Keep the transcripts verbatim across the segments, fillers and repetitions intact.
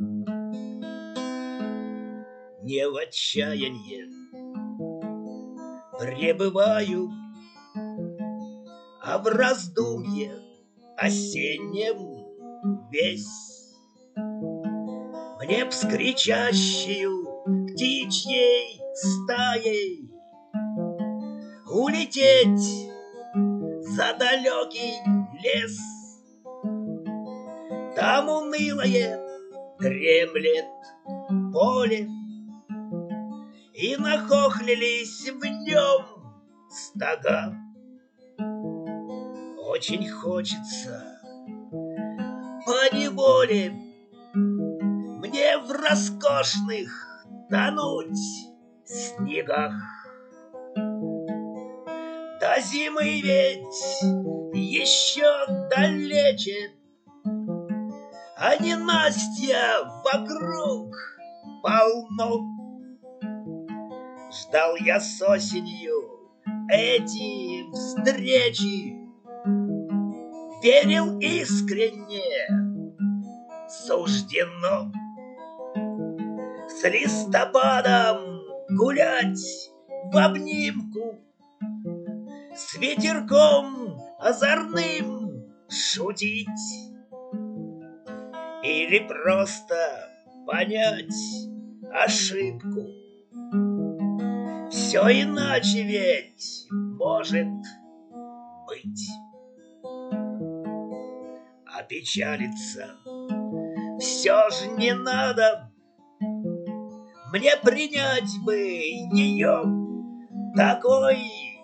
Не в отчаянье пребываю, а в раздумье осеннем весь. Мне б с кричащею птичьей стаей улететь за далекий лес. Там унылое дремлет поле, и нахохлились в нем стога. Очень хочется поневоле мне в роскошных тонуть снегах. До зимы ведь еще далече, а ненастья вокруг полно. Ждал я с осенью эти встречи, верил искренне, суждено с листопадом гулять в обнимку, с ветерком озорным шутить, или просто понять ошибку. Все иначе ведь может быть. А печалиться все же не надо. Мне принять бы ее такой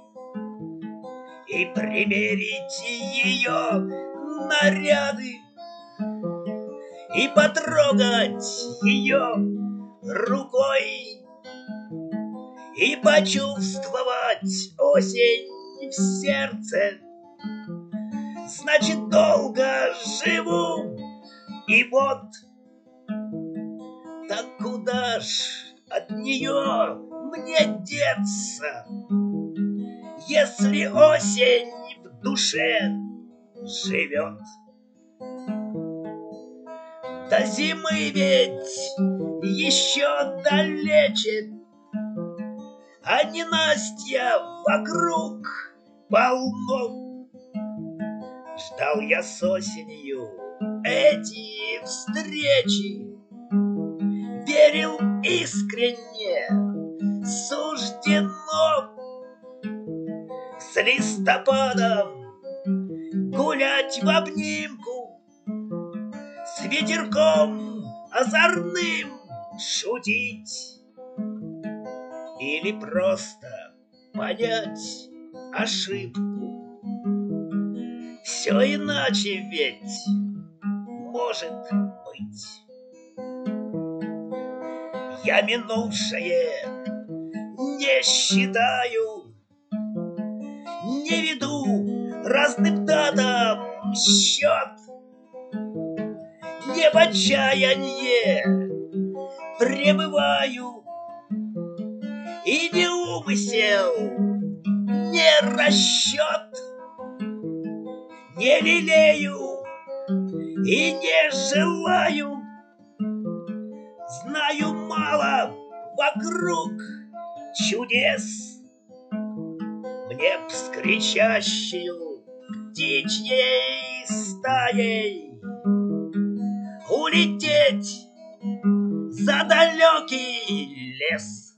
и примерить ее наряды, и потрогать ее рукой, и почувствовать осень в сердце. Значит, долго живу, и вот так куда ж от нее мне деться, если осень в душе живет? До зимы ведь еще далече, а ненастья вокруг полно. Ждал я с осенью эти встречи, верил искренне, суждено с листопадом гулять в обнимку, с ветерком озорным шутить, или просто понять ошибку. Все иначе ведь может быть. Я минувшее не считаю, не веду разным датам счет, не в отчаянье пребываю, и не умысел, не расчет, не лелею и не желаю. Знаю мало вокруг чудес. Мне б с кричащею птичьей стаей улететь за далекий лес.